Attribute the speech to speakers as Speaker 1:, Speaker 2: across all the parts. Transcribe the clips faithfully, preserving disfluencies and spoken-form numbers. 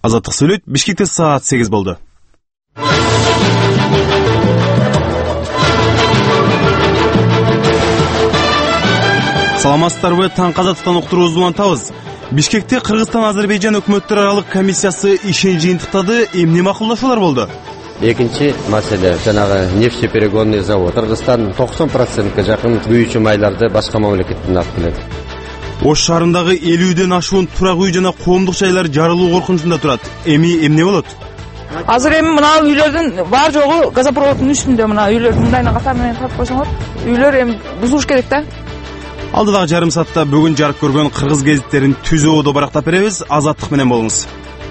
Speaker 1: Азаттык сүйлөйт. Бишкекте саат сегиз болду. Саламатсыздарбы? Таң Азаттыктан уктуруубузду улантабыз. Бишкекте Кыргызстан-Азербайжан өкмөттөр аралык комиссиясы ишин жыйынтыктады. Эмне макулдашуулар болду?
Speaker 2: Экинчи маселе жанагы нефтеперегонный завод. Кыргызстан токсон процентке жакын күйүүчү майларды башка мамлекеттен алып келет.
Speaker 1: Ош шаарындагы элүүдөн ашуун турак үй жана коомдук жайлар жарылуу коркунучунда турат. Эми эмне болот?
Speaker 3: Азыр эми мына үйлөрдүн бар жогу газопроводдун үстүндө, мына үйлөр мындайына катар менен тартып койсоңор, үйлөр эми бузулуш керек да.
Speaker 1: Алдыдагы жарым саатта бүгүн жарык көргөн кыргыз гезиттерин түзүүдө барактап беребиз. Азаттык менен болуңуз.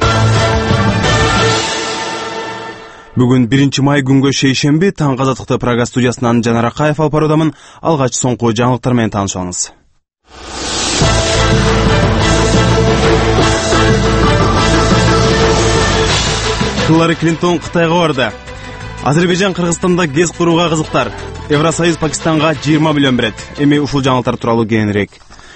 Speaker 1: Бүгүн биринчи май күнгө шейшемби. Таң Азаттыкты Прага студиясынан Жанар Акаев алып баруудамын. Алгач соңку жаңылыктар менен таанышып алыңыз. Хиллари Клинтон Кытайга барды. Азербайжан Кыргызстанда гез курууга кызыктар. Евросоюз Пакистанга жыйырма миллион берет. Эми ушул жаңылыктар тууралуу кеңирээк.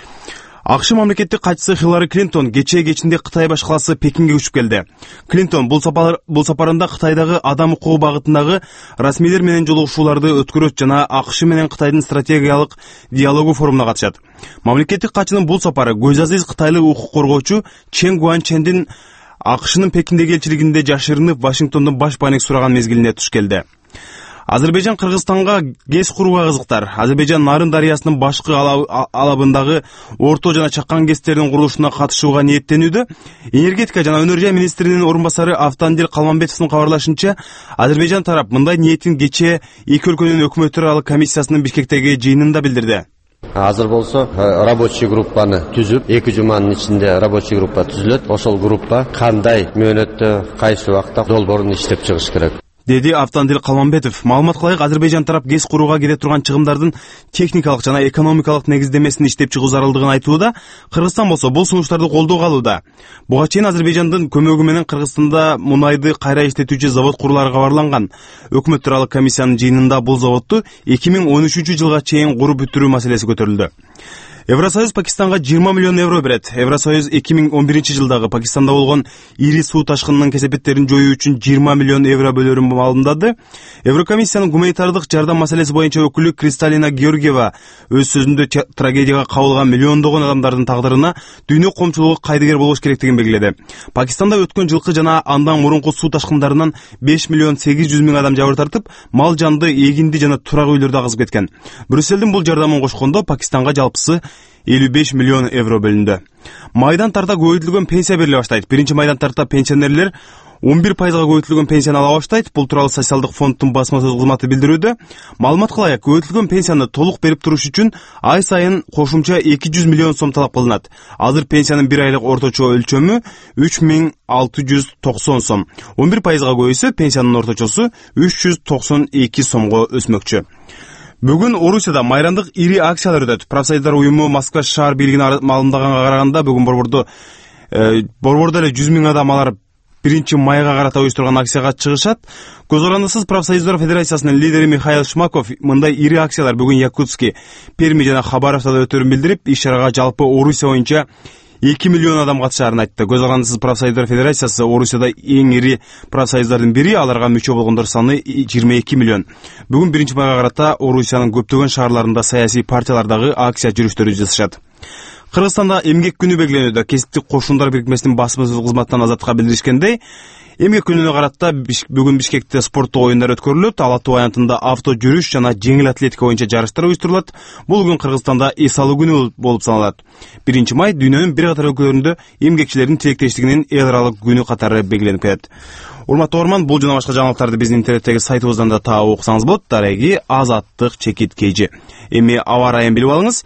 Speaker 1: АКШ мамлекеттик катчысы Хиллари Клинтон кечээ кечинде Кытай башкаласы Пекинге учуп келди. Клинтон бул сапар бул сапарында Кытайдагы адам укугу багытындагы расмийлер менен жолугушууларды өткөрөт жана АКШ менен Кытайдын стратегиялык диалогу форумуна катышат. Мамлекеттик катчынын бул сапары көз азиз кытайлык укук коргоочу Чен Гуанчендин АКШнын Пекиндеги элчилигинде жашырынып Вашингтондон баш байник сураган мезгилине туш келди. Азербайжан Кыргызстанга гез курууга кызыктар. Азербайжан Нарын дарыясынын башкы алабындагы орто жана чакан гезтердин курулушуна катышууга ниеттенүүдө. Энергетика жана өнөр жай министринин орун басары Автандил Калманбетовдун кабарлашынча, Азербайжан тарап мындай ниетин кечээ эки өлкөнүн өкмөттөр аралык комиссиясынын Бишкектеги жыйынында билдирди.
Speaker 2: Азыр болсо рабочий группаны түзүп, эки жуманын ичинде рабочий группа түзүлөт. Ошол группа кандай мөөнөттө, кайсы убакта долбоорун иштеп чыгыш керек,
Speaker 1: деди Автандил Калманбетов. Маалымат кылайык, Азербайжан тарап гез курууга кете турган чыгымдардын техникалык жана экономикалык негиздемесин иштеп чыгуу зарылдыгын айтууда. Кыргызстан болсо бул сунуштарды колдоого алууда. Буга чейин Азербайжандын көмөгү менен Кыргызстанда мунайды кайра иштетүүчү завод курулары кабарланган. Өкмөттөр аралык комиссиянын жыйынында бул заводду эки миң он үчүнчү жылга чейин куруп бүтүрүү маселеси көтөрүлдү. Евросоюз Пакистанга жыйырма миллион евро берет. Евросоюз эки миң он биринчи жылдагы Пакистанда болгон ири суу ташкынынын кесепеттерин жоюу үчүн жыйырма миллион евро бөлөрүн маалымдады. Еврокомиссиянын гуманитардык жардам маселеси боюнча өкүлү Кристалина Георгиева өз сөзүндө трагедияга кабылган миллиондогон адамдардын тагдырына дүйнө коомчулугу кайдыгер болуш керектигин белгиледи. Пакистанда өткөн жылкы жана андан мурунку суу ташкындарынан беш миллион сегиз жүз миң адам жабыр тартып, мал жанды, эгинди жана турак үйлөрдү агызып кеткен. Брюссельдин бул жардамын кошкондо Пакистанга жалпысы элүү беш миллион евро бөлүндү. Майдан тарта көбөйтүлгөн пенсия бериле баштайт. Биринчи майдан тарта пенсионерлер он бир пайызга көбөйтүлгөн пенсияны ала баштайт. Бул тууралуу социалдык фонддун басма сөз кызматы билдирүүдө. Маалымат кылайык, көбөйтүлгөн пенсияны толук берип туруш үчүн ай сайын кошумча эки жүз миллион сом талап кылынат. Азыр пенсиянын бир айлык орточо өлчөмү үч миң алты жүз токсон сом. он бир пайызга көбөйсө пенсиянын орточосу үч жүз токсон эки сомго өсмөкчү. Бүгүн Орусияда майрандык ири акциялар өтөт. Профсоюздар уюму Москва шаар бийлигине маалымдаганга караганда, бүгүн борбордо э, борбордо эле жүз миң адам алар биринчи майга карата уюштурган акцияга чыгышат. Көз карандысыз Профсоюздар Федерациясынын лидери Михаил Шмаков мындай ири акциялар бүгүн Якутский, Перми жана Хабаровда өтөрүн билдирип, иш-чарага жалпы Орусия боюнча эки миллион адам катышаарын айтты. Көз карандысыз Профсоюздар Федерациясы Орусияда эң ири профсоюздардын бири, аларга мүчө болгондор саны жыйырма эки миллион. Бүгүн биринчи майга карата Орусиянын көптөгөн шаарларында саясий партиялардагы акция жүрүштөрү жасашат. Кыргызстанда эмгек күнү белгиленүүдө. Кесиптик кошундар бирикмесинин басма сөз кызматынан Азаттыкка билдиришкендей, эмгек күнүнө карата бүгүн Бишкекте спорттук оюндар өткөрүлөт. Ала Тоо аянтында авто жүрүш жана жеңил атлетика боюнча жарыштар уюштурулат. Бул күн Кыргызстанда эс алуу күнү болуп саналат. биринчи май дүйнөнүн бир катар өлкөлөрүндө эмгекчилердин тилектештигинин эл аралык күнү катары белгиленип келет. Урматтуу угарман, бул жана башка жаңылыктарды биздин интернеттеги сайтыбыздан да таап окусаңыз болот. Дареги Азаттык чекит кейжи. Эми аба ырайын билип алыңыз.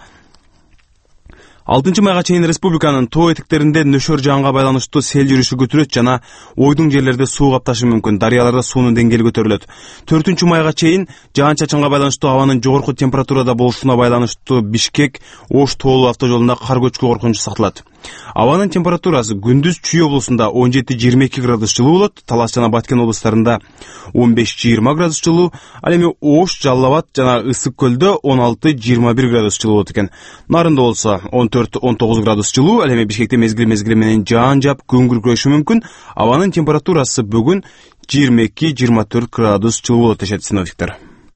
Speaker 1: алтынчы майга чейин республиканын тоо этектеринде нөшөр жаанга байланыштуу сел жүрүшү күтүлөт жана ойдуң жерлерде суу капташы мүмкүн. Дарыяларда суунун деңгээли көтөрүлөт. төртүнчү майга чейин жаан-чачынга байланыштуу абанын жогорку температурада болушуна байланыштуу Бишкек Ош тоолуу автожолунда кар көчкү коркунучу сакталат. Абанын температурасы күндүз Чүй облусунда он жети жыйырма эки градус жылуу болот, Талас жана Баткен облустарында он беш жыйырма градус жылуу, ал эми Ош, Жалал Абад жана Ысык көлдө он алты жыйырма бир градус жылуу болот экен. Нарында болсо он төрт он тогуз градус жылуу, ал эми Бишкекте мезгил мезгили менен жаан жаап күн күркүрөшү мүмкүн. Абанын температурасы бүгүн жыйырма эки жыйырма төрт градус жылуу болот дешет синоптиктер.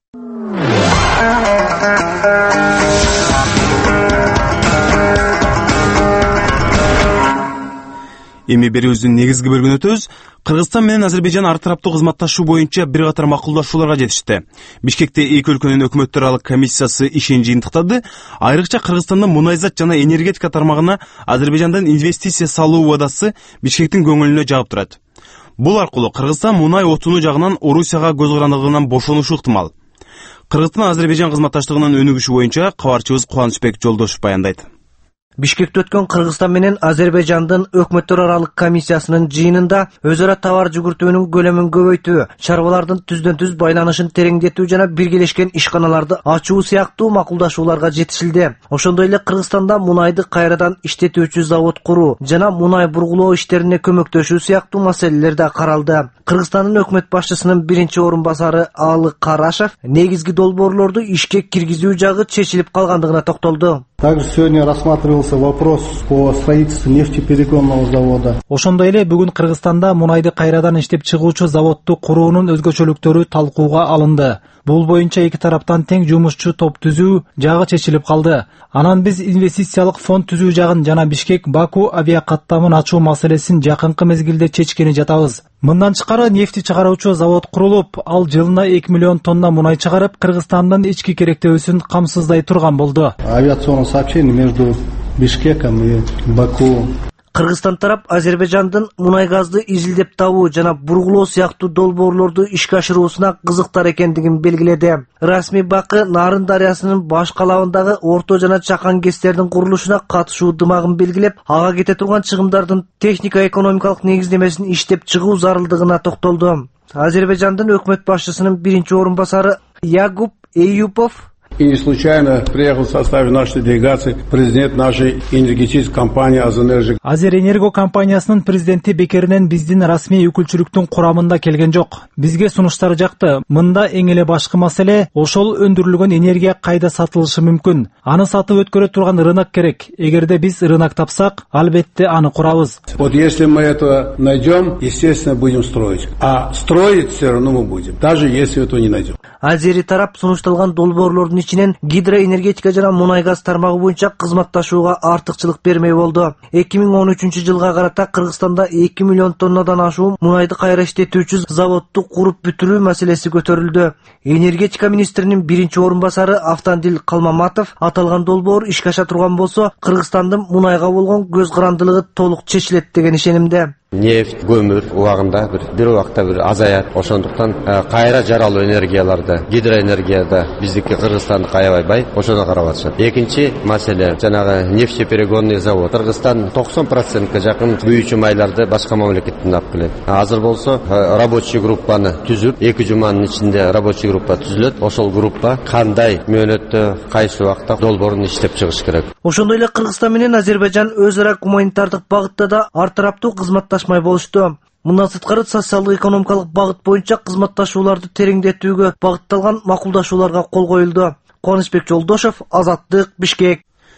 Speaker 1: Эми берүүбүздүн негизги бөлүгүнө өтөбүз. Кыргызстан менен Азербайжан ар тараптуу кызматташуу боюнча бир катар макулдашууларга жетишти. Бишкекте эки өлкөнүн өкмөттөр аралык комиссиясы ишин жыйынтыктады. Айрыкча Кыргызстандын мунайзат жана энергетика тармагына Азербайжандан инвестиция салуу убадасы Бишкектин көңүлүнө жагып турат. Бул аркылуу Кыргызстан мунай отуну жагынан Орусияга көз карандыгынан бошонушу ыктымал. Кыргызстан Азербайжан кызматташтыгынын өнүгүшү боюнча кабарчыбыз Кубанычбек Жолдошов баяндайт.
Speaker 4: Бишкекте өткөн Кыргызстан менен Азербайжандын өкмөттөр аралык комиссиясынын жыйынында өз ара товар жүгүртүүнүн көлөмүн көбөйтүү, чарбалардын түздөн түз байланышын тереңдетүү жана биргелешкен ишканаларды ачуу сыяктуу макулдашууларга жетишилди. Ошондой эле Кыргызстанда мунайды кайрадан иштетүүчү завод куруу жана мунай бургулоо иштерине көмөктөшүү сыяктуу маселелер да каралды. Кыргызстандын өкмөт башчысынын биринчи орун басары Алы Карашев негизги долбоорлорду ишке киргизүү жагы чечилип калгандыгына токтолду.
Speaker 5: Также сегодня рассматривался вопрос по строительству нефтеперегонного завода.
Speaker 6: Ошондой эле бүгүн Кыргызстанда мунайды кайрадан иштеп чыгуучу заводду куруунун өзгөчөлүктөрү талкууга алынды. Бул боюнча эки тараптан тең жумушчу топ түзүү жагы чечилип калды. Анан биз инвестициялык фонд түзүү жагын жана Бишкек Баку авиакаттамын ачуу маселесин жакынкы мезгилде чечкени жатабыз. Мындан тышкары нефти чыгаруучу завод курулуп, ал жылына эки миллион тонна мунай чыгарып, Кыргызстандын ички керектөөсүн камсыздай турган болду.
Speaker 5: Авиационное сообщение между Бишкеком и Баку.
Speaker 4: Кыргызстан тарап Азербайжандын мунай газды изилдеп табуу жана бургулоо сыяктуу долбоорлорду ишке ашыруусуна кызыктар экендигин белгиледи. Расмий Бакы Нарын дарыясынын баш калабындагы орто жана чакан кестердин курулушуна катышуу дымагын белгилеп, ага кете турган чыгымдардын техника-экономикалык негиздемесин иштеп чыгуу зарылдыгына токтолду. Азербайжандын өкмөт башчысынын биринчи орун басары Ягуб Эюпов
Speaker 7: И не случайно приехал в составе нашей делегации президент нашей энергетической компании «Азэнерго».
Speaker 6: Азерэнерго компаниясынын президенти бекеринен биздин расмий өкүлчүлүктүн курамында келген жок. Бизге сунуштары жакты. Мында эң эле башкы маселе ошол өндүрүлгөн энергия кайда сатылышы мүмкүн. Аны сатып өткөрө турган рынок керек. Эгерде биз рынок тапсак, албетте аны курабыз.
Speaker 7: Вот если мы это найдем, естественно, будем строить. А строить все равно мы будем, даже если этого не найдем.
Speaker 4: Азери тарап сунушталган долбоорлордун ичинен гидроэнергетика жана мунай газ тармагы боюнча кызматташууга артыкчылык бермей болду. эки миң он үчүнчү жылга карата Кыргызстанда эки миллион тоннадан ашуун мунайды кайра иштетүүчү заводду куруп бүтүрүү маселеси көтөрүлдү. Энергетика министринин биринчи орун басары Автандил Калмаматов аталган долбоор ишке аша турган болсо, Кыргызстандын мунайга болгон көз карандылыгы толук чечилет деген ишенимде.
Speaker 2: Нефть, көмір уағында бір, бір уақытта бір азаят. Ошондуктан кайра жаралуу энергияларды, гидроэнергияда биздики Кыргызстанды аябай бай, ошону карап атышат. Экинчи маселе жанагы нефтеперегонный завод. Кыргызстан токсон процентке жакын күйүүчү майларды башка мамлекеттен алып келет. Азыр болсо рабочий группаны түзүп, эки жуманын ичинде рабочий группа түзүлөт. Ошол группа кандай мөөнөттө, кайсы убакта долбоорун иштеп чыгыш керек.
Speaker 4: Ошондой эле Кыргызстан менен Азербайжан өз ара гуманитардык багытта да ар тараптуу кызматташмай болушту. Мындан сырткары социалдык экономикалык багыт боюнча кызматташууларды тереңдетүүгө багытталган макулдашууларга кол коюлду. Кубанычбек Жолдошов, Азаттык, Бишкек.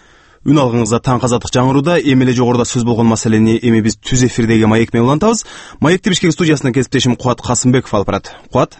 Speaker 1: Үн алгыңызда таңкы азаттык жаңырууда эми эле жогоруда сөз болгон маселени эми биз түз эфирдеги маек менен улантабыз. Маекти Бишкек студиясынан кесиптешим Кубат Касымбеков алып барат. Кубат.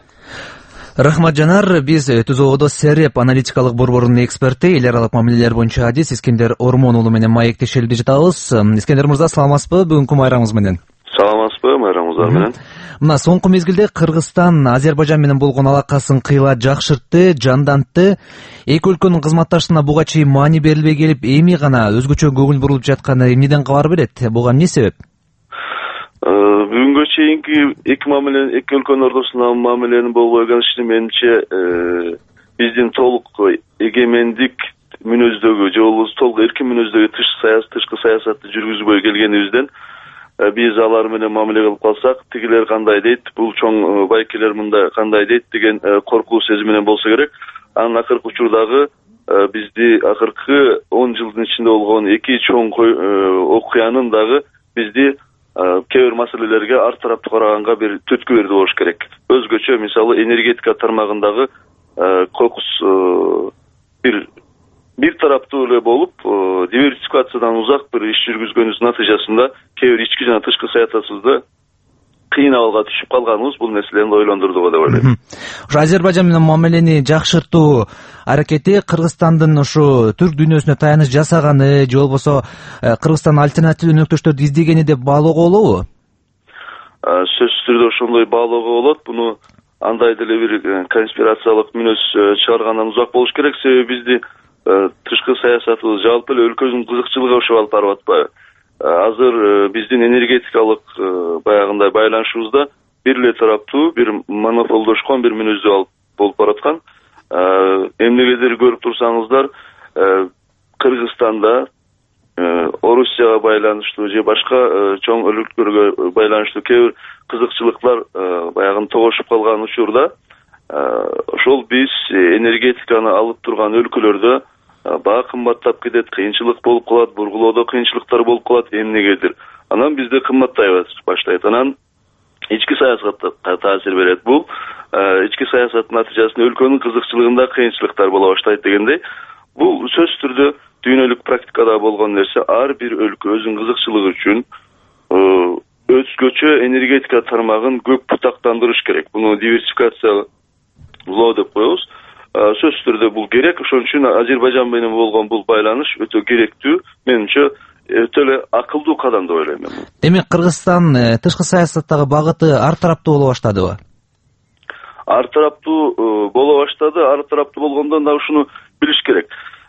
Speaker 8: Рахмат Жанар, биз Түз ободо Сереп аналитикалык борборунун эксперти, эл аралык мамилелер боюнча адис Искендер Ормон уулу менен маектешелип жатабыз. Искендер мырза, саламатсызбы? Бүгүнкү майрамыңыз менен.
Speaker 9: Саламатсызбы, майрамыңыздар менен.
Speaker 8: Мына соңку мезгилде Кыргызстан Азербайжан менен болгон алакасын кыйла жакшыртты, жандантты. Эки өлкөнүн кызматташтыгына буга чейин маани берилбей келип, эми гана өзгөчө көңүл бурулуп жатканы эмнеден кабар берет? Буга эмне себеп?
Speaker 9: Бүгүнгө чейинки эки мамиле, эки өлкөнүн ортосундагы мамиленин болбой калышы менимче биздин толук эгемендик мүнөздөгү же болбосо толук эркин мүнөздөгү тышкы саясатты жүргүзбөй келгенибизден биз алар менен мамиле кылып калсак, тигилер кандай дейт, бул чоң байкелер мында кандай дейт деген коркуу сезим менен болсо керек. Анын акыркы учурдагы бизди акыркы он жылдын ичинде болгон эки чоң окуянын дагы бизди кээ бир маселелерге ар тараптуу караганга бир түрткү берди болуш керек. Өзгөчө мисалы энергетика тармагындагы кокус бир бир тараптуу эле болуп, диверсификациядан узак бир иш жүргүзгөнүбүздүн натыйжасында кээ бир ички жана тышкы саясатыбызды кыйын абалга түшүп калганыбыз бул нерселерди ойлондурду го деп ойлойм.
Speaker 8: Ошо Азербайжан менен мамилени жакшыртуу аракети Кыргызстандын ушу түрк дүйнөсүнө таяныч жасаганы же болбосо Кыргызстан альтернативдүү өнөктөштөрдү издегени деп баалоого болобу?
Speaker 9: Сөзсүз түрдө ошондой баалоого болот. Буну андай деле бир конспирациялык мүнөз чыгаргандан узак болуш керек. Себеби бизди тышкы саясатыбыз жалпы эле өлкөнүн кызыкчылыгы ошо алып барып атпайбы? Азыр биздин энергетикалык баягындай байланышыбызда бир эле тараптуу, бир монополдошкон бир мүнөздүү алып болуп бараткан. Эмнегедир көрүп турсаңыздар, Кыргызстанда Орусияга байланыштуу же башка чоң өлкөлөргө байланыштуу кээ бир кызыкчылыктар баягы тогошуп калган учурда ошол биз энергетиканы алып турган өлкөлөрдө баа кымбаттап кетет, кыйынчылык болуп калат, бургулоодо кыйынчылыктар болуп калат эмнегедир. Анан бизде кымбаттай баштайт. Анан ички саясатка таасир берет. Бул ички саясаттын натыйжасында өлкөнүн кызыкчылыгында кыйынчылыктар боло баштайт дегендей. Бул сөзсүз түрдө дүйнөлүк практикада болгон нерсе. Ар бир өлкө өзүнүн кызыкчылыгы үчүн өзгөчө энергетика тармагын көк бутактандырыш керек. Буну диверсификациялоо деп коебуз. Сөзсүз түрдө бул керек. Ошон үчүн Азербайжан менен болгон бул байланыш өтө керектүү. Менимче өтө эле акылдуу кадам деп ойлойм мен.
Speaker 8: Демек Кыргызстан тышкы саясаттагы багыты ар тараптуу боло баштадыбы?
Speaker 9: Ар тараптуу боло баштады. Ар тараптуу болгондон да ушуну билиш керек.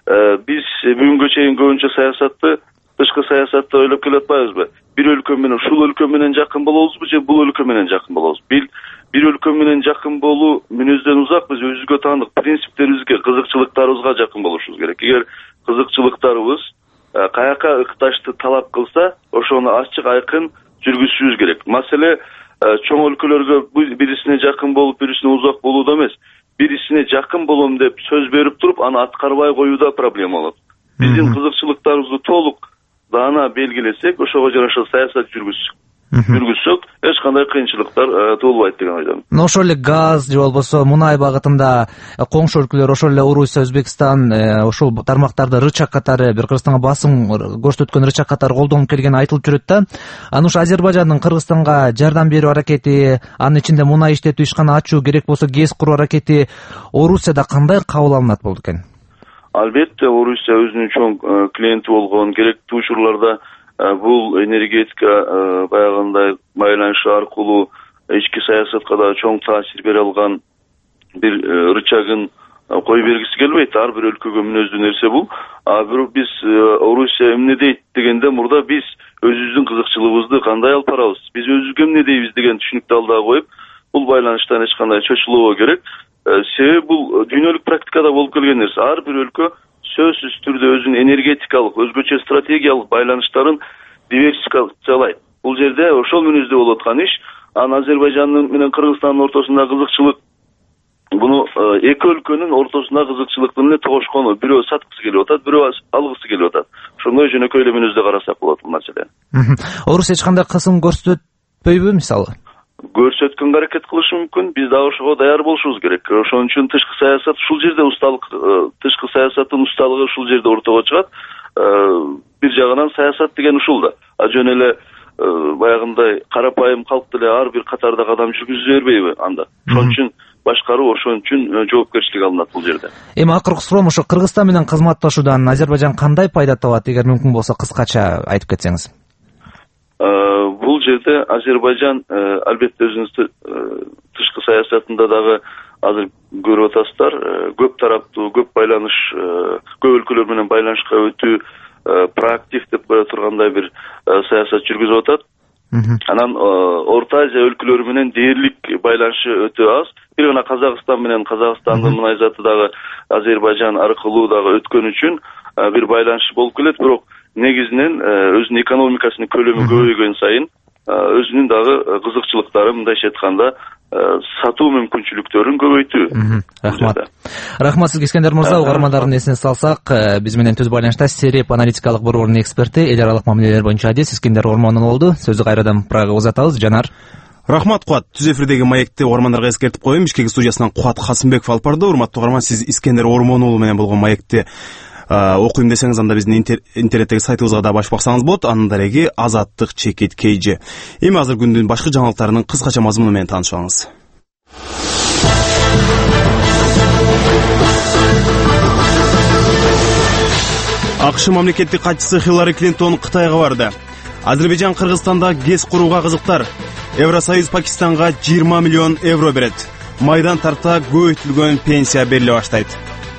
Speaker 9: Биз бүгүнгө чейин көбүнчө саясатты, тышкы саясатты ойлоп келатпайбызбы? Бир өлкө менен, ушул өлкө менен жакын болобузбу же бул өлкө менен жакын болобуз? Бир бир өлкө менен жакын болуу мүнөздөн узак биз өзүбүзгө таандык принциптерибизге, кызыкчылыктарыбызга жакын болушубуз керек. Эгер кызыкчылыктарыбыз каяка ыкташты талап кылса, ошону ачык айкын жүргүзүшүбүз керек. Маселе чоң өлкөлөргө бирисине жакын болуп, бирисине узак болууда эмес. Бирисине жакын болом деп сөз берип туруп, аны аткарбай коюуда проблема болот. Биздин кызыкчылыктарыбызды толук даана белгилесек, ошого жараша саясат жүргүзсөк, жүргүзсөк, эч кандай кыйынчылыктар туулбайт деген ойдомун.
Speaker 8: Ошол эле газ же болбосо мунай багытында коңшу өлкөлөр, ошол эле Орусия, Өзбекстан ошол тармактарды рычаг катары, бир Кыргызстанга басым көрсөткөн рычаг катары колдонуп келгени айтылып жүрөт да. Анан ушу Азербайжандын Кыргызстанга жардам берүү аракети, анын ичинде мунай иштетүү ишкана ачуу, керек болсо ГЭС куруу аракети Орусияда кандай кабыл алынат болду экен?
Speaker 9: Албетте, Орусия өзүнүн чоң клиенти болгон, керектүү учурларда бул энергетика баягындай байланышы аркылуу ички саясатка да чоң таасир бере алган бир рычагын кое бергиси келбейт. Ар бир өлкөгө мүнөздүү нерсе бул. А бирок биз Орусия эмне дейт дегенде мурда биз өзүбүздүн кызыкчылыгыбызды кандай алып барабыз, биз өзүбүзгө эмне дейбиз деген түшүнүктү алдыга коюп, бул байланыштан эч кандай чочулобоо керек. Себеби бул дүйнөлүк практикада болуп келген нерсе. Ар бир өлкө сөзсүз түрдө өзүнүн энергетикалык, өзгөчө стратегиялык байланыштарын диверсификациялайт. Бул жерде ошол мүнөздө болуп аткан иш. Анан Азербайжан менен Кыргызстандын ортосунда кызыкчылык, буну эки өлкөнүн ортосунда кызыкчылыктын эле тогошкону, бирөө саткысы келип атат, бирөө алгысы келип атат. Ошондой жөнөкөй эле мүнөздө карасак болот бул маселени.
Speaker 8: Орусия эч кандай кысым көрсөтпөйбү мисалы?
Speaker 9: Көрсөткөнгө аракет кылышы мүмкүн. Биз да ошого даяр болушубуз керек. Ошон үчүн тышкы саясат ушул жерде усталык, тышкы саясаттын усталыгы ушул жерде ортого чыгат. Бир жагынан саясат деген ушул да. А жөн эле баягындай карапайым калк деле ар бир катарда кадам жүргүзө бербейби анда. Ошон үчүн башкаруу, ошон үчүн жоопкерчилик алынат бул жерде.
Speaker 8: Эми акыркы суроом ошо Кыргызстан менен кызматташуудан Азербайжан кандай пайда табат, эгер мүмкүн болсо кыскача айтып кетсеңиз?
Speaker 9: Бул жерде Азербайжан албетте өзүнүн тышкы саясатында дагы азыр көрүп атасыздар, көп тараптуу, көп байланыш, көп өлкөлөр менен байланышка өтүү, проактив деп кое тургандай бир саясат жүргүзүп атат. Анан Орто Азия өлкөлөрү менен дээрлик байланышы өтө аз. Бир гана Казакстан менен Казакстандын мунай заты дагы Азербайжан аркылуу дагы өткөн үчүн бир байланыш болуп келет, бирок негизинен өзүнүн экономикасынын көлөмү көбөйгөн сайын өзүнүн дагы кызыкчылыктары, мындайча айтканда, сатуу мүмкүнчүлүктөрүн көбөйтүү.
Speaker 8: Рахмат. Рахмат сизге Искендер мырза. Угармандардын эсине салсак, биз менен түз байланышта Сереп аналитикалык борборунун эксперти, эл аралык мамилелер боюнча адис Искендер Ормонов болду. Сөздү кайрадан Прагага узатабыз. Жанар.
Speaker 1: Рахмат Куат. Түз эфирдеги маекти угармандарга эскертип коеюн. Бишкек студиясынан Куат Касымбеков алып барды. Урматтуу угарман, сиз Искендер Ормонов уулу менен болгон маекти окуйм десеңиз, анда биздин интернеттеги сайтыбызга да башып баксаңыз болот. Анын дареги Азаттык чекит kg. Эми азыр күндүн башкы жаңылыктарынын кыскача мазмуну менен таанышып алыңыз. АКШ мамлекеттик катчысы Хиллари Клинтон Кытайга барды. Азербайжан Кыргызстанда ГЭС курууга кызыктар. Евросоюз Пакистанга жыйырма миллион евро берет. Майдан тарта көбөйтүлгөн пенсия бериле баштайт.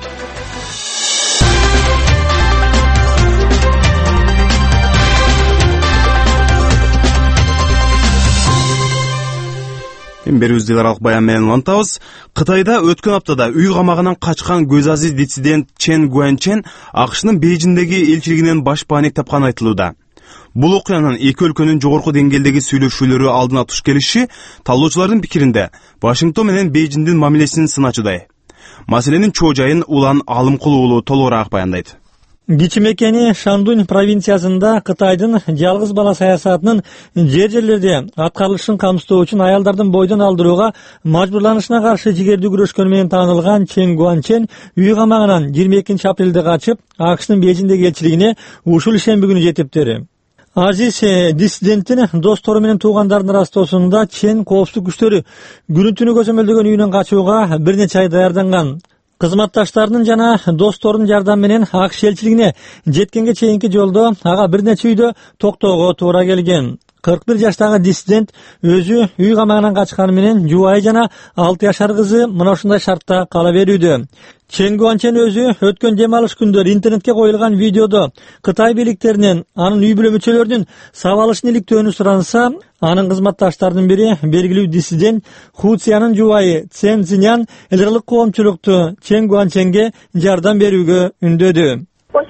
Speaker 1: Берүүбүздү эл аралык баян менен улантабыз. Кытайда өткөн аптада үй камагынан качкан көз азиз диссидент Чен Гуанчен АКШнын Бейжиңдеги элчилигинен баш бааник тапканы айтылууда. Бул окуянын эки өлкөнүн жогорку деңгээлдеги сүйлөшүүлөрү алдына туш келиши талоочулардын пикиринде Вашингтон менен Бейжиңдин мамилесин сыначудай. Маселенин чоо жайын Улан Алымкул уулу толугураак баяндайт.
Speaker 10: Кичи мекени Шандунь провинциясында Кытайдын жалгыз бала саясатынын жер жерлерде аткарылышын камсыздоо үчүн аялдардын бойдон алдырууга мажбурланышына каршы жигердүү күрөшкөнү менен таанылган Чен Гуанчен үй камагынан жыйырма экинчи апрелде качып, АКШнын Бейжиңдеги элчилигине ушул ишемби күнү жетиптир. Азиз диссиденттин достору менен туугандардын арастоосунда Чен коопсуздук күчтөрү күнү-түнү көзөмөлдөгөн үйүнөн качууга бир нече ай даярданган. Кызматташтарынын жана досторунун жардамы менен АКШ элчилигине жеткенге чейинки жолдо ага бир нече үйдө токтоого туура келген. кырк бир жаштагы диссидент өзү үй камагынан качканы менен жубайы жана алты жашар кызы мына ушундай шартта кала берүүдө. Чен Гуанчен өзү өткөн дем алыш күндөрү интернетке коюлган видеодо Кытай бийликтеринен анын үй бүлө мүчөлөрүнүн сабалышын иликтөөнү суранса, анын кызматташтарынын бири белгилүү диссидент Хуциянын жубайы Цен Цзинян эл аралык коомчулукту Чен Гуанченге жардам берүүгө үндөдү.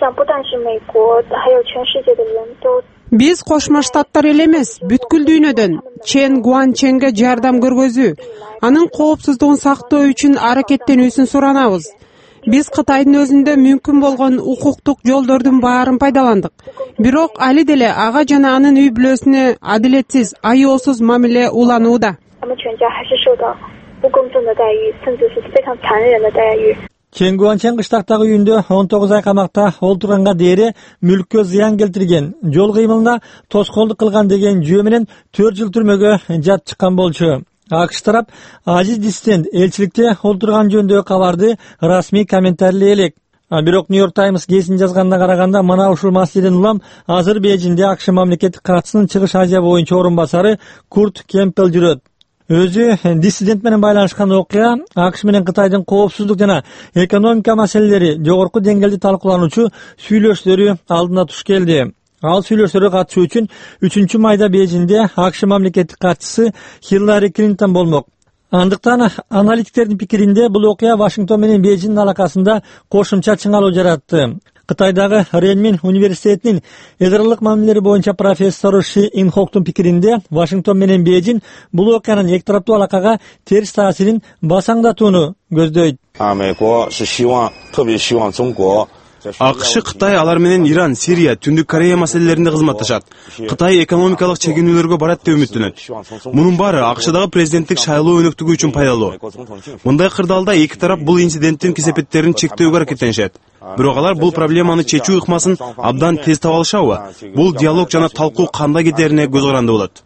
Speaker 11: Биз Кошмо Штаттар эле эмес, бүткүл дүйнөдөн Чен Гуанченге жардам көргөзүү, анын коопсуздугун сактоо үчүн аракеттенүүсүн суранабыз. Биз Кытайдын өзүндө мүмкүн болгон укуктук жолдордун баарын пайдаландык. Бирок али деле ага жана анын үй бүлөсүнө адилетсиз, аяосуз мамиле уланууда.
Speaker 10: Чен Гуанчен кыштактагы үйүндө он тогуз ай камакта олтурганга дейре мүлккө зыян келтирген, жол кыймылына тоскоолдук кылган деген жөө менен төрт жыл түрмөгө жат чыккан болчу. АКШ тарап азиз диссидент элчиликте олтурган жөнүндөгү кабарды расмий комментарийлей элек. Бирок Нью-Йорк Таймс гезин жазганына караганда мына ушул маселеден улам азыр Бейжиңде АКШ мамлекеттик катчысынын Чыгыш Азия боюнча орун басары Курт Кемпел жүрөт. Өзү диссидент менен байланышкан окуя АКШ менен Кытайдын коопсуздук жана экономика маселелери жогорку деңгээлде талкуулануучу сүйлөшүүлөрү алдына туш келди. Ал сүйлөшүүлөргө катышуу үчүн үчүнчү майда Бейжиңде АКШ мамлекеттик катчысы Хиллари Клинтон болмок. Андыктан аналитиктердин пикиринде бул окуя Вашингтон менен Бейжиңдин алакасында кошумча чыңалуу жаратты. Кытайдагы Ренмин университетинин эл аралык мамилелер боюнча профессору Ши Инхоктун пикиринде Вашингтон менен Бейжиң бул окуянын эки тараптуу алакага терс таасирин басаңдатууну көздөйт.
Speaker 1: АКШ, Кытай алар менен Иран, Сирия, Түндүк Корея маселелеринде кызматташат. Кытай экономикалык чегинүүлөргө барат деп үмүттөнөт. Мунун баары АКШдагы президенттик шайлоо өнөктүгү үчүн пайдалуу. Мындай кырдаалда эки тарап бул инциденттин кесепеттерин чектөөгө аракеттенишет. Бирок алар бул проблеманы чечүү ыкмасын абдан тез таба алышабы? Бул диалог жана талкуу кандай кетерине көз каранды болот.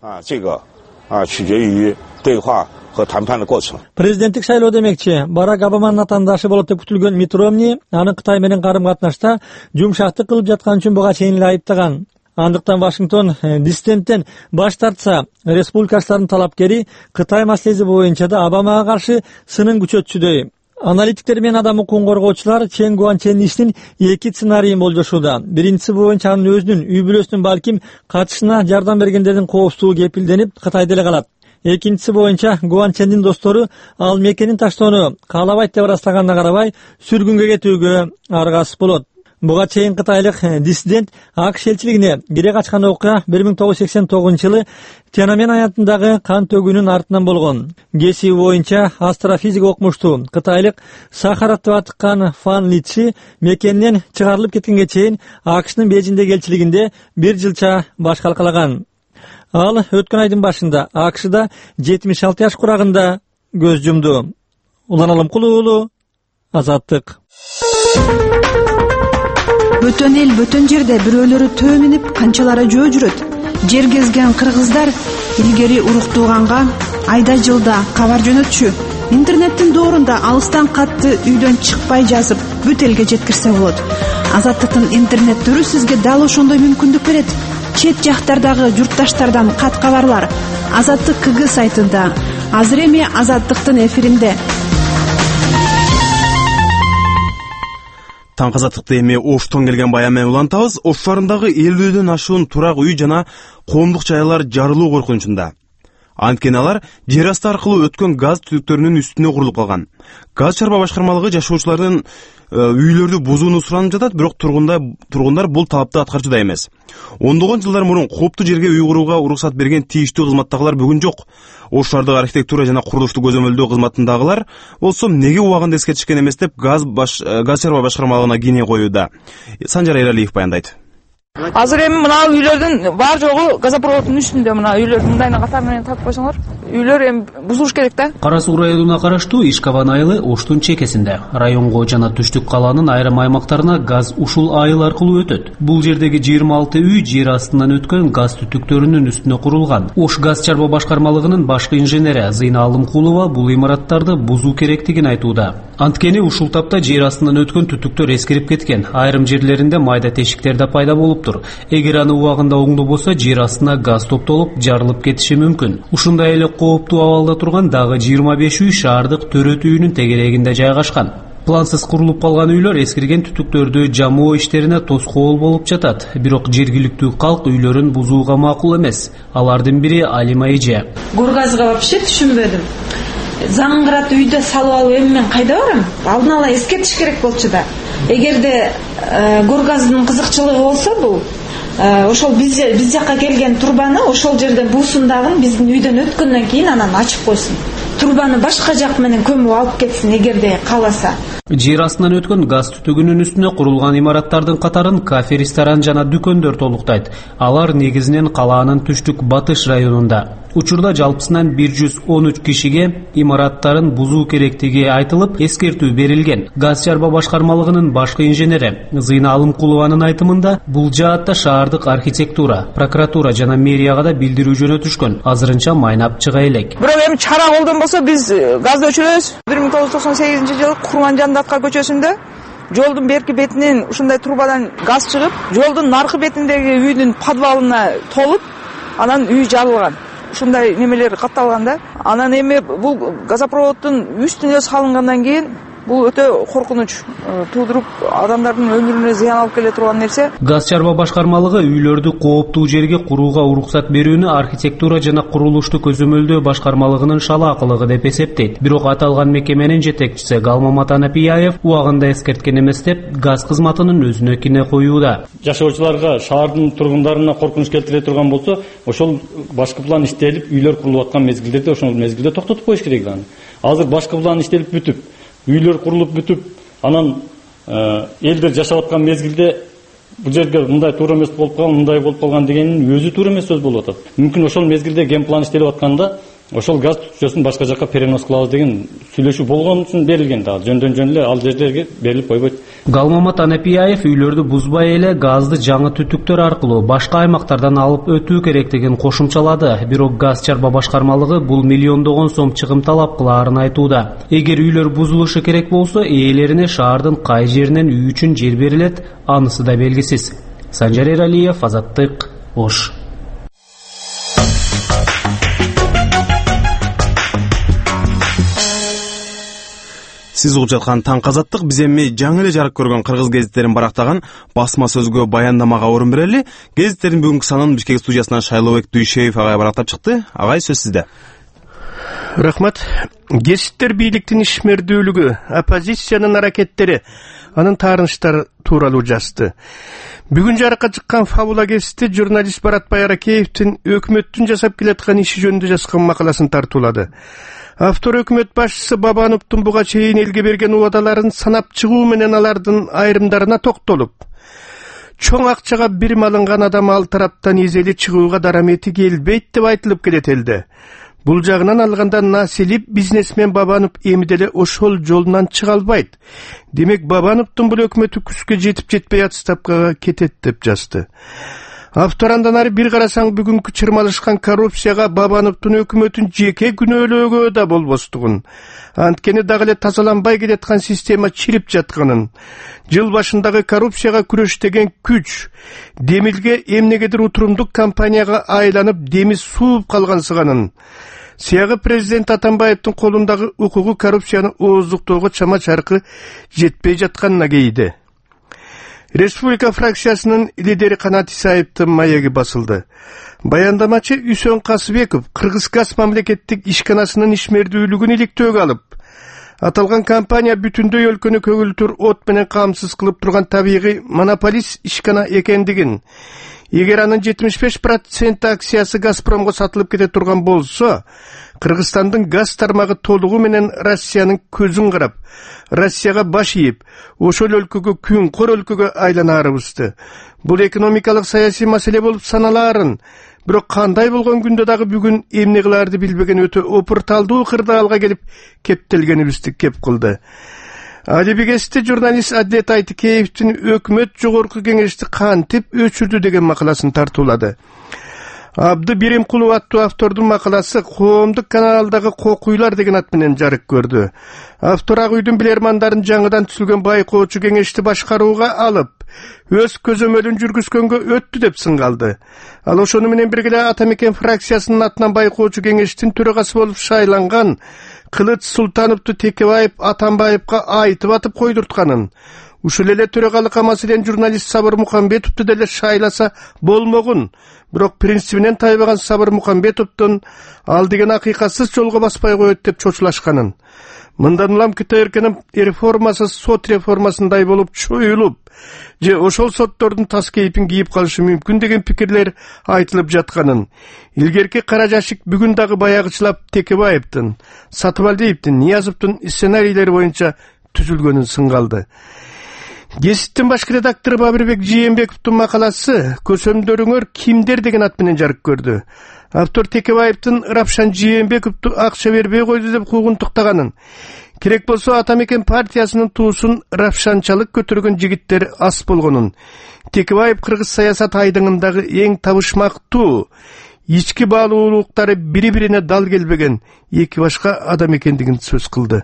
Speaker 10: Президенттик шайлоо демекчи Барак Обаманын атаандашы болот деп күтүлгөн Митт Ромни анын Кытай менен карым катнашта жумшактык кылып жаткан үчүн буга чейин эле айыптаган. Андыктан Вашингтон диссиденттен баш тартса, республикачылардын талапкери Кытай маселеси боюнча да Обамага каршы сынын күчөтчүдөй. Аналитиктер менен адам укугун коргоочулар Чен Гуанчендин ишинин эки сценарийин болжошууда. Биринчиси боюнча анын өзүнүн үй бүлөсүнүн балким катышына жардам бергендердин коопсуздугу кепилденип Кытайда эле калат. Экинчиси боюнча Гуанчендин достору ал мекенин таштоону каалабайт деп ырастаганына карабай сүргүнгө кетүүгө аргасыз болот. Буга чейин кытайлык диссидент АКШ элчилигине кире качкан окуя бир миң тогуз жүз сексен тогузунчу жылы Тяньаньмэн аянтындагы кан төгүүнүн артынан болгон. Кесиби боюнча астрофизик окумуштуу кытайлык Сахаратты атыккан Фан Личи мекенинен чыгарылып кеткенге чейин АКШнын Бейжиңдеги элчилигинде бир жылча баш калкалаган. Ал өткөн айдын башында АКШда жетимиш алты жаш курагында көз жумду. Улан Алымкул уулу, Азаттык.
Speaker 12: Бөтөн эл бөтөн жерде бирөөлөрү төө минип, канчалары жөө жүрөт. Жер кезген кыргыздар илгери уруктууганга айда жылда кабар жөнөтчү. Интернеттин доорунда алыстан катты үйдөн чыкпай жазып, бүт элге жеткирсе болот. Азаттыктын интернеттөрү сизге дал ошондой мүмкүндүк берет. Чет жактардагы журтташтардан кат кабарлар Азаттык КГ сайтында. Азыр эми Азаттыктын эфиринде.
Speaker 1: Таң Азаттыкты эми Оштон келген баян менен улантабыз. Ош шаарындагы элүүдөн ашуун турак үй жана коомдук жайлар жарылуу коркунучунда. Анткени алар жер асты аркылуу өткөн газ түтүктөрүнүн үстүнө курулуп калган. Газ чарба башкармалыгы жашоочулардын үйлөрдү бузууну суранып жатат, бирок тургундар тургундар бул талапты аткарчуда эмес. Ондогон жылдар мурун кооптуу жерге үй курууга уруксат берген тийиштүү кызматтагылар бүгүн жок. Ош шаардык архитектура жана курулушту көзөмөлдөө кызматындагылар болсо эмнеге убагында эскертишкен эмес деп газ баш газ чарба башкармалыгына кийне коюуда. Санжар Эралиев баяндайт.
Speaker 3: Азыр эми мына үйлөрдүн бар жогу газопроводдун үстүндө, мына үйлөрдүн мындайына катар менен тартып койсоңор, үйлөр эми бузулуш керек да.
Speaker 13: Кара Суу районуна караштуу Ишкабан айылы Оштун чекесинде. Районго жана түштүк калаанын айрым аймактарына газ ушул айыл аркылуу өтөт. Бул жердеги жыйырма алты үй жер астынан өткөн газ түтүктөрүнүн үстүнө курулган. Ош газ чарба башкармалыгынын башкы инженери Зыйна Алымкулова бул имараттарды бузуу керектигин айтууда. Анткени ушул тапта жер астынан өткөн түтүктөр эскирип кеткен. Айрым жерлеринде майда тешиктер да пайда болуптур. Эгер аны убагында оңдобосо жер астына газ топтолуп жарылып кетиши мүмкүн. Ушундай эле кооптуу абалда турган дагы жыйырма беш үй шаардык төрөт үйүнүн тегерегинде жайгашкан. Плансыз курулуп калган үйлөр эскирген түтүктөрдү жамоо иштерине тоскоол болуп жатат. Бирок жергиликтүү калк үйлөрүн бузууга макул эмес. Алардын бири Алима эже.
Speaker 14: Горгазга вообще түшүнбөдүм. Заңгырат үйдө салып алып эми мен кайда барам? Алдын ала эскертиш керек болчу да. Эгерде горгаздын кызыкчылыгы болсо бул ошол биз биз жакка келген турбаны ошол жерден буусундагын биздин үйдөн өткөндөн кийин анан ачып койсун. Турбаны башка жак менен көмүп алып кетсин эгерде кааласа.
Speaker 13: Жер астынан өткөн газ түтүгүнүн үстүнө курулган имараттардын катарын кафе, ресторан жана дүкөндөр толуктайт. Алар негизинен калаанын түштүк батыш районунда. Учурда жалпысынан бир жүз он үч кишиге имараттарын бузуу керектиги айтылып, эскертүү берилген. Газ чарба башкармалыгынын башкы инженери Зыйна Алымкулованын айтымында бул жаатта шаардык архитектура, прокуратура жана мэрияга да билдирүү жөнөтүшкөн. Азырынча майнап чыга элек.
Speaker 3: Бирок эми чара колдон болсо биз газды өчүрөбүз. бир миң тогуз жүз токсон сегизинчи жылы Курманжандаткар көчөсүндө жолдун берки бетинен ушундай трубадан газ чыгып, жолдун наркы бетиндеги үйдүн подвалына толуп, анан үй жарылган. Ушундай немелер катталган да. Анан эми бул газопроводдун үстүнө салынгандан кийин бул өтө коркунуч туудуруп, адамдардын өмүрүнө зыян алып келе турган нерсе.
Speaker 13: Газ чарба башкармалыгы үйлөрдү кооптуу жерге курууга уруксат берүүнү архитектура жана курулушту көзөмөлдөө башкармалыгынын шалаакылыгы деп эсептейт. Бирок аталган мекеменин жетекчиси Галмамат Анапияев убагында эскерткен эмес деп газ кызматынын өзүнө кине коюуда.
Speaker 15: Жашоочуларга, шаардын тургундарына коркунуч келтире турган болсо, ошол башкы план иштелип, үйлөр курулуп аткан мезгилдерде ошол мезгилде токтотуп коюш керек аны. Азыр башкы план иштелип бүтүп, үйлөр курулуп бүтүп, анан элдер жашап аткан мезгилде бул жерге мындай туура эмес болуп калган, мындай болуп калган дегенин өзү туура эмес сөз болуп атат. Мүмкүн ошол мезгилде ген план иштелип атканда ошол газ түтүкчөсүн башка жакка перенос кылабыз деген сүйлөшүү болгон үчүн берилген да. Жөндөн жөн эле ал жерлерге берилип койбойт.
Speaker 13: Галмамат Анапияев үйлөрдү бузбай эле газды жаңы түтүктөр аркылуу башка аймактардан алып өтүү керектигин кошумчалады. Бирок газ чарба башкармалыгы бул миллиондогон сом чыгым талап кылаарын айтууда. Эгер үйлөр бузулушу керек болсо, ээлерине шаардын кай жеринен үй үчүн жер берилет, анысы да белгисиз. Санжар Эралиев, Азаттык, Ош.
Speaker 1: Сиз угуп жаткан Таң Азаттык. Биз эми жаңы эле жарык көргөн кыргыз гезиттерин барактаган басма сөзгө баяндамага орун берели. Гезиттердин бүгүнкү санын Бишкек студиясынан Шайлообек Дүйшеев агай барактап чыкты. Агай, сөз сизде.
Speaker 16: Рахмат. Кесиптер бийликтин ишмердүүлүгү, оппозициянын аракеттери, анын таарынычтары тууралуу жазды. Бүгүн жарыкка чыккан Фабула гезити журналист Баратбай Аракеевдин өкмөттүн жасап келаткан иши жөнүндө жазган макаласын тартуулады. Автор өкмөт башчысы Бабановдун буга чейин элге берген убадаларын санап чыгуу менен алардын айрымдарына токтолуп, чоң акчага бирим алынган адам ал тараптан изели чыгууга дарамети келбейт деп айтылып келет элде. Бул жагынан алганда населип бизнесмен Бабанов эми деле ошол жолунан чыга албайт. Демек Бабановдун бул өкмөтү күзгө жетип жетпей отставкага кетет деп жазды. Автор андан ары бир карасаң бүгүнкү чырмалышкан коррупцияга Бабановдун өкмөтүн жеке күнөөлөөгө да болбостугун, анткени дагы эле тазаланбай келаткан система чирип жатканын, жыл башындагы коррупцияга күрөш деген күч демилге эмнегедир утурумдук компанияга айланып деми сууп калгансыганын, сыягы президент Атамбаевдин колундагы укугу коррупцияны ооздуктоого чама чаркы жетпей жатканына кейди. Республика фракциясынын лидери Канат Исаевдин маеги басылды. Баяндамачы Үсөн Касыбеков Кыргызгаз мамлекеттик ишканасынын ишмердүүлүгүн иликтөөгө алып, аталган компания бүтүндөй өлкөнү көгүлтүр от менен камсыз кылып турган табигый монополист ишкана экендигин, эгер анын жетимиш беш процент акциясы Газпромго сатылып кете турган болсо, Кыргызстандын газ тармагы толугу менен Россиянын көзүн карап, Россияга баш ийип, ошол өлкөгө күнкөр өлкөгө айланаарыбызды. Бул экономикалык саясий маселе болуп саналаарын, бирок кандай болгон күндө дагы бүгүн эмне кылаарды билбеген өтө опурталдуу кырдаалга келип кептелгенибизди кеп кылды. Алибигести журналист Адлет Айтыкеевдин өкмөт жогорку кеңешти кантип өчүрдү деген макаласын тартуулады. Абды Биримкулов аттуу автордун макаласы коомдук каналдагы кокуйлар деген ат менен жарык көрдү. Автор ак үйдүн билермандарын жаңыдан түзүлгөн байкоочу кеңешти башкарууга алып, өз көзөмөлүн жүргүзгөнгө өттү деп сынгалды. Ал ошону менен бирге Атамекен фракциясынын атынан байкоочу кеңештин төрагасы болуп шайланган Кылыч Султановду Текебаев Атамбаевга айтып атып койдуртканын, ушул эле төрагалыкка маселен журналист Сабыр Мукамбетовду деле шайласа болмогун, бирок принцибинен тайбаган Сабыр Мукамбетовдун ал деген акыйкатсыз жолго баспай коет деп чочулашканын, мындан улам КТРКнын реформасы сот реформасындай болуп чоюлуп, же ошол соттордун тас кейпин кийип калышы мүмкүн деген пикирлер айтылып жатканын, илгерки кара жашик бүгүн дагы баягычылап Текебаевдин, Сатыбалдиевдин, Ниязовдун сценарийлери боюнча түзүлгөнүн сынгалды. Гезиттин башкы редактору Бабирбек Жээнбековдун макаласы «Көсөмдөрүңөр кимдер» деген ат менен жарык көрдү. Автор Текебаевдин Рапшан Жээнбековду акча бербей койду деп куугунтуктаганын, керек болсо Атамекен партиясынын туусун рапшанчалык көтөргөн жигиттер аз болгонун, Текебаев кыргыз саясат айдыңындагы эң табышмактуу, ички баалуулуктары бири-бирине дал келбеген эки башка адам экендигин сөз кылды.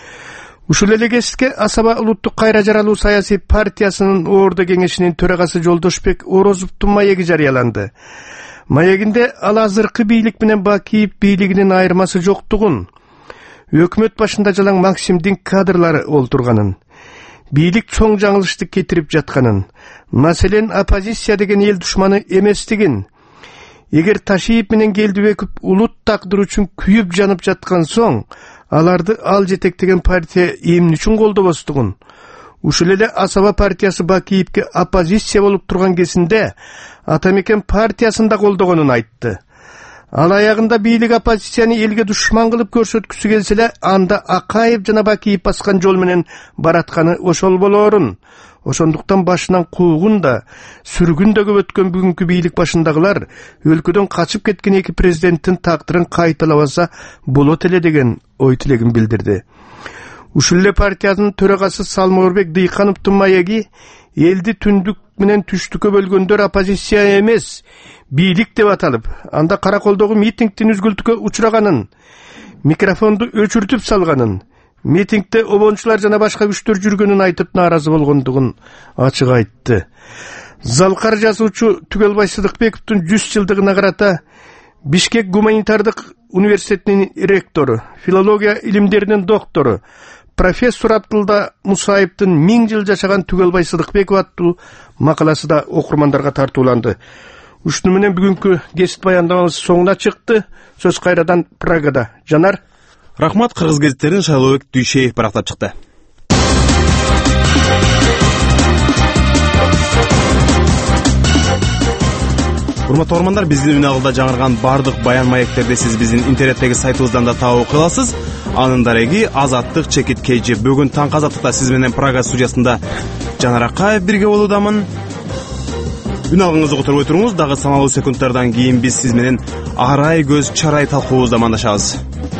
Speaker 16: Ушул эле кезекте Асаба улуттук кайра жаралуу саясий партиясынын Ордо кеңешинин төрагасы Жолдошбек Орозовдун маеги жарыяланды. Маегинде ал азыркы бийлик менен Бакиев бийлигинин айырмасы жоктугун, өкмөт башында жалаң Максимдин кадрлары олтурганын, бийлик чоң жаңылышты кетирип жатканын, маселен оппозиция деген эл душманы эместигин, эгер Ташиев менен Келдибеков улут тагдыры үчүн күйүп жанып жаткан соң, аларды ал жетектеген партия эмне үчүн колдобостугун, ушул эле Асаба партиясы Бакиевке оппозиция болуп турган кезинде Атамекен партиясында колдогонун айтты. Ал аягында бийлик оппозицияны элге душман кылып көрсөткүсү келсе эле, анда Акаев жана Бакиев баскан жол менен баратканы ошол болоорун. Ошондуктан башынан куугун да, сүргүн да көп өткөн бүгүнкү бийлик башындагылар өлкөдөн качып кеткен эки президенттин тагдырын кайталабаса болот эле деген ой тилегин билдирди. Ушул эле партиянын төрагасы Салморбек Дыйкановдун маеги элди түндүк менен түштүккө бөлгөндөр оппозиция эмес, бийлик деп аталып, анда Караколдогу митингдин үзгүлтүккө учураганын, микрофонду өчүртүп салганын, митингде обончулар жана башка күчтөр жүргөнүн айтып нааразы болгондугун ачык айтты. Залкар жазуучу Түгелбай Сыдыкбековдун жүз жылдыгына карата Бишкек гуманитардык университетинин ректору, филология илимдеринин доктору, профессор Абдылда Мусаевдин миң жыл жашаган Түгелбай Сыдыкбеков аттуу макаласы да окурмандарга тартууланды. Ушуну менен бүгүнкү кесип баяндабыбыз соңуна чыкты. Сөз кайрадан Прагада. Жанар.
Speaker 1: Рахмат. Кыргыз гезиттерин Шайлообек Дүйшеев барактап чыкты. Урматтуу угармандар, биздин үн агылда жаңырган бардык баян маектерди сиз биздин интернеттеги сайтыбыздан да таап окуй аласыз. Анын дареги Азаттык чекит кейжи. Бүгүн таң Азаттыкта сиз менен Прага студиясында Жанар Акаев бирге болуудамын. Үн алгыңызды которбой туруңуз. Дагы саналуу секундтардан кийин биз сиз менен арай көз чарай талкуубузда амандашабыз.